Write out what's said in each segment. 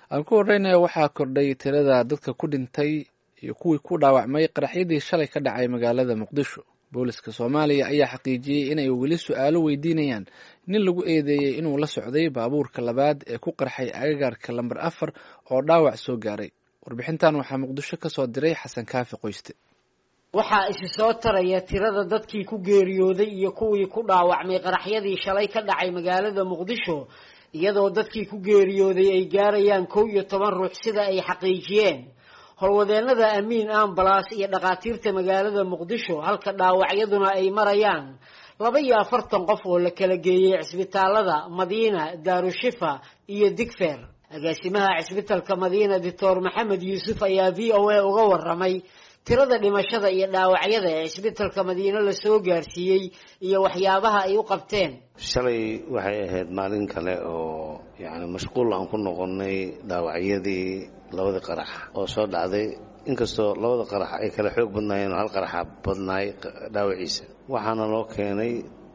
aan ku horreynaya waxaa kordhay tirada dadka ku dhintay iyo kuwii ku dhaawacmay qaraxyadii shalay ka dhacay magaalada muqdisho. booliska soomaaliya ayaa xaqiijiyey inay weli su-aalo weydiinayaan nin lagu eedeeyey inuu la socday baabuurka labaad ee ku qarxay agagaarka lambar 4 oo dhaawac soo gaaray. warbixintan waxaa muqdisho ka soo diray xasan kaafi qoyste. waxaa isi soo taraya tirada dadkii ku geeriyooday iyo kuwii ku dhaawacmay qaraxyadii shalay ka dhacay magaalada muqdisho, iyadoo dadkii ku geeriyooday ay gaarayaan 11 ruux sida ay xaqiijiyeen howlwadeennada amiin ambulance iyo dhaqaatiirta magaalada muqdisho, halka dhaawacyaduna ay marayaan 42 qof oo la kala geeyey cisbitaalada Madiina, Daarushifa iyo Digfeer. agaasimaha cisbitaalka Madiina Dr. Maxamed Yuusuf ayaa VOA uga waramay tirada dhimashada iyo dhaawacyada ee cisbitaalka Madiina la soo gaarsiiyey iyo waxyaabaha ay u qabteen. shalay waxay ahayd maalin kale oo mashquul aan ku noqonay dhaawacyadii labada qarax oo soo dhacday, inkastoo labada qarax ay kala xoog badnaayeen hal qarax badnaay dhaawaciisa. waxaana loo keenay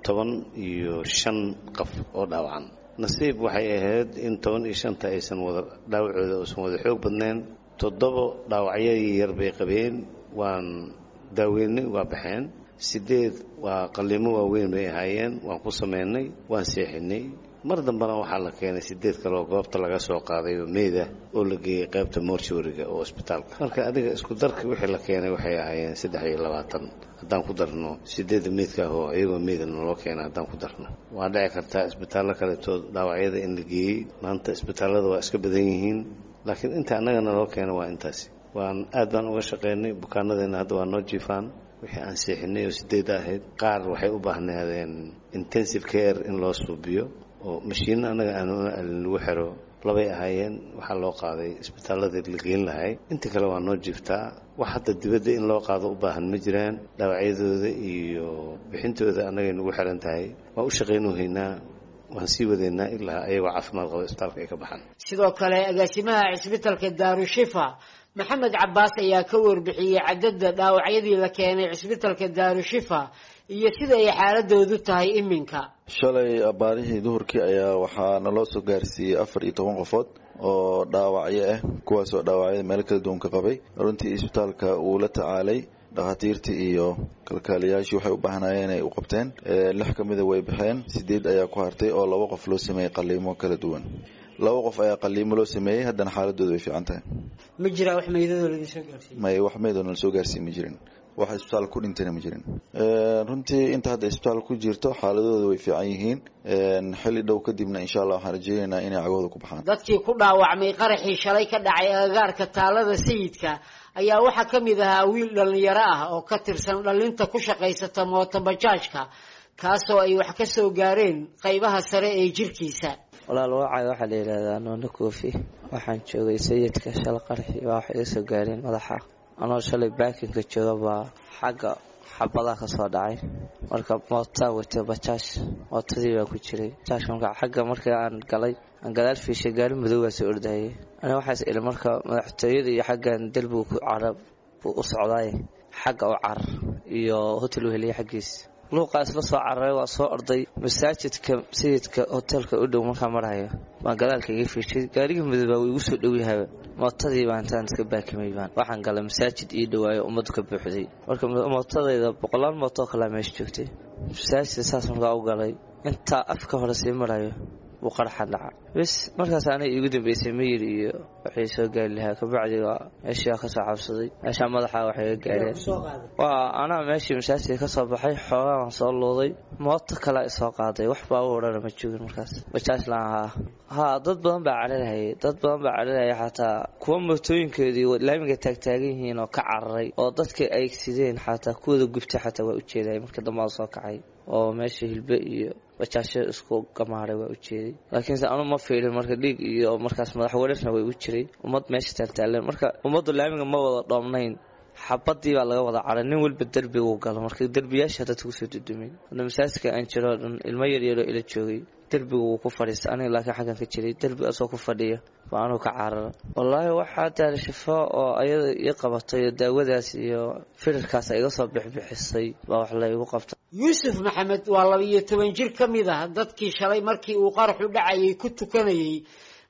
15 qof oo dhaawacan. nasiib waxay ahayd in 15 aysan wada dhaawacooda uusan wada xoog badnayn. 7 dhaawacyadii yar bay qabeen, waan daaweynay, waa baxeen. 8 waa qalliimo waaweyn bay ahaayeen, waan ku sameynay, waan seexinay. mar dambana waxaa la keenay 8 kale oo goobta laga soo qaaday oo meyd ah oo la geeyey qaybta mortuary-ga oo isbitaalka. marka adiga isku darka wixii la keenay waxay ahaayeen 23 haddaan ku darno 8 meydka oo iyagoo meydana loo keenay haddaan ku darno. waa dhici kartaa isbitaallo kaleetoo dhaawacyada in la geeyey. maanta isbitaallada waa iska badan yihiin, laakiin inta annagana loo keenay waa intaasi. aad baan uga shaqaynay. bukaanadeena hadda waa noo jiifaan. wixii aan seexinay oo 8 ahayd, qaar waxay u baahnaadeen intensive care in loo suubiyo oo mashiinna annaga aan lagu xiro. 2 ahaayeen, waxaa loo qaaday isbitaalladii la geyn lahay. inta kale waa noo jiiftaa. wax hadda dibadda in loo qaado u baahan ma jiraan. dhaawacyadooda iyo bixintooda annagay nagu xiran tahay. waan u shaqaynaynaa, waan sii wadaynaa ilaa ayagoo caafimaad qaba isbitaalka ay ka baxaan. sidoo kale agaasimaha cisbitaalka Daarushifa Maxamed Cabbaas ayaa ka warbixiyey cadadda dhaawacyadii la keenay cisbitaalka Daarushifa iyo sida ay xaaladoodu tahay iminka. shalay abaarihii duhurkii ayaa waxaa naloo soo gaarsiiyey 14 qofood oo dhaawacyo ah, kuwaasoo dhaawacyada meel kala duwan ka qabay. runtii isbitaalka uu la tacaalay, dhakhaatiirtii iyo kalkaaliyaashii waxay u baahnaayeen inay u qabteen. 6 ka mid ah way baxeen, 8 ayaa ku hartay oo 2 qof loo sameeyey qalliimo kala duwan. 2 qof ayaa qalliimo loo sameeyey, haddana xaaladoodu way fiican tahay. ma jira wax meydadoo la soo gaarsiiyey? may wax meydoo la soo gaarsiiyey ma jirin. wax isbitaal ku dhintayna ma jirin. runtii inta hadda isbitaal ku jirto xaaladooda way fiican yihiin. xilli dhow kadibna insha Allah waxaan rajaynaynaa inay cagooda ku baxaan. dadkii ku dhaawacmay qaraxii shalay ka dhacay agagaarka taalada sayidka ayaa waxaa ka mid ahaa wiil dhalinyaro ah oo ka tirsan dhalinta ku shaqaysata mooto bajaajka, kaasoo ay wax ka soo gaareen qaybaha sare ee jirkiisa. walaal waxaa la yiraahdaa Noona Koofi. waxaan joogay sayidka shal qaraxii waa wax iga soo gaareen madaxa. anoo shalay baakinka joogaba xagga xabadaha ka soo dhacay. marka mooto wata bajaaj mootadii baa ku jiray. bajaajka xagga markii aan galay aan gadaal fiishay gaari madow ah soo ordayay. aniga waxaas ila marka madaxtooyada iyo xaggan dalbiga ku carab u socday xagga u car iyo hotel weheliye xaggiis. luuqaas la soo cararay waa soo orday masaajidka sayidka hotelka u dhow markaa marayo. waan gadaalka iga fiishay gaariga madow uu igu soo dhow yahay. mootadii baan intaan iska baakimay waxaan galay masaajid ii dhawaayo ummad ka buuxday. marka mootadayda 100 mooto kala meesh joogtay. masaajid saas markaa u galay inta afka hore sii marayo wuu qaraxa dhaca. bas markaas aanay igu dambeysay miyir iyo waxay soo gaari lahaa ka bacdiga meesha ka soo cabsaday. meesha madaxa waxay gaareen. waa ana meesha masaajid ka soo baxay, xoolaan soo looday, mooto kale soo qaaday. wax baa u oran ma joogin markaas. bajaaj laa dad badan baa cararay xataa kuwa mootooyinkoodii laamiga taagtaagan yihiin oo ka cararay oo dadka ay sideen xataa kuwada gubtay xataa waa u jeeday. marka dambe soo kacay oo meesha hilbe iyo bajaasho isku gamaaray waa u jeeday. laakiin aanu ma fiirin marka dhiig iyo markaas madax wareerna way u jiray. ummad meesha taaltaaleen. marka ummaddu laamiga ma wada dhoomnayn. xabadii baa laga wada caray. nin walba darbiga u galo. marka darbiyaasha dadku soo dudumay. masaajidka aan jiro dhan ilmo yar yar oo ila joogay darbiga uu ku fadhiistay. aniga laakiin xaggan ka jiray darbiga asoo ku fadhiya waanu ka carara. wallaahi waxaa taal shifo oo ayada ii qabatay daawadaas iyo firarkaas ay iga soo bixisay baa wax la igu qabtay. Yuusuf Maxamed waa 12 jir ka mid ah dadkii shalay markii uu qaraxu dhacayay ku tukanayay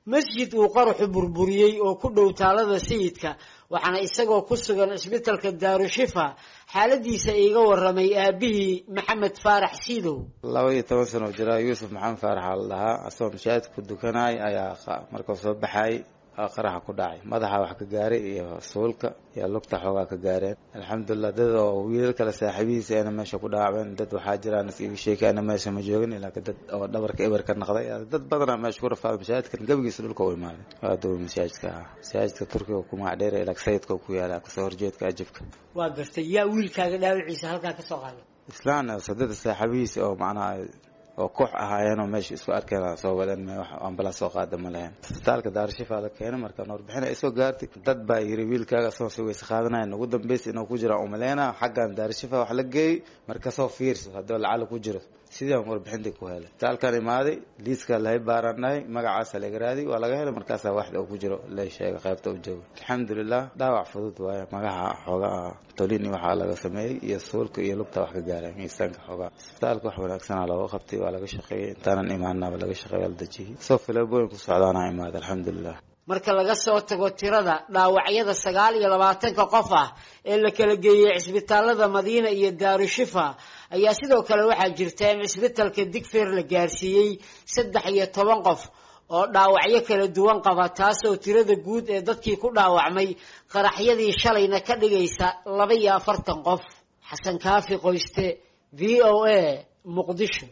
masjid uu qaraxu burburiyey oo ku dhow taalada sayidka waxaana isagoo ku sugan isbitaalka daarushifa xaaladiisa iiga waramay aabihii maxamed faarax siidow 12 sano jira yuusuf maxamed faarax la dhahaa asoo mashaahid ku dukanay ayaa markuu soo baxay qaraxa ku dhacay madaxa wax ka gaaray iyo suulka iyo lugta xoogaa ka gaareen alxamdulillah dad oo wiilal kala saaxiibihiisa ana meesha ku dhaawaceen dad waxaa jiraan iska sheekayna meesha ma joogin ilaa dad oo dhabarka eber ka noqday dad badan meesha ku rafaa mashaahidkan gabigiisa dhulka u imaaday dad mashaahidka turkiga kuma dheer ilaa sayidka ku yaala ka soo horjeedka ajibka waa gartay yaa wiilkaaga dhaawiciisa halka ka soo qaaday islaan saddex saaxiibihiisa oo macnaa oo koox ahaayeen oo meesha isku arkeen soo wadaan wax ambulance soo qaada ma lahayn isbitaalka daarushifa la keenay marka warbixin ay soo gaartay dad baa yiri wiilkaaga soo weys qaadanayeen ugu dambeysay inuu ku jiro umaleena xaggan daarushifa wax la geey marka soo fiirso hadoo lacag ku jiro sidoo warbixinta ku helay isbitaalkan imaaday liiska la baaranay magacaas la garaadi waa laga helay markaas wax uu ku jiro la sheegay qaybta u joogo alxamdulillah dhaawac fudud waaye magaca xooga tolini waxa laga sameeyay iyo suulka iyo lugta wax ka gaaray miisaanka xooga isbitaalka wax wanaagsan loo qabtay waa laga shaqeeyay intaan imaanaba laga shaqeeyay dajiyay soo filaboon ku socdaana imaad alxamdulillah marka laga soo tago tirada dhaawacyada 29 qof ah ee la kala geeyay isbitaalada Madiina iyo Daarushifa ayaa sidoo kale waxaa jirta in isbitaalka Digfeer la gaarsiiyay 13 qof oo dhaawacyo kala duwan qaba taasoo tirada guud ee dadkii ku dhaawacmay qaraxyadii shalayna ka dhigaysa 42 qof xasan kaafi qoyste VOA Muqdisho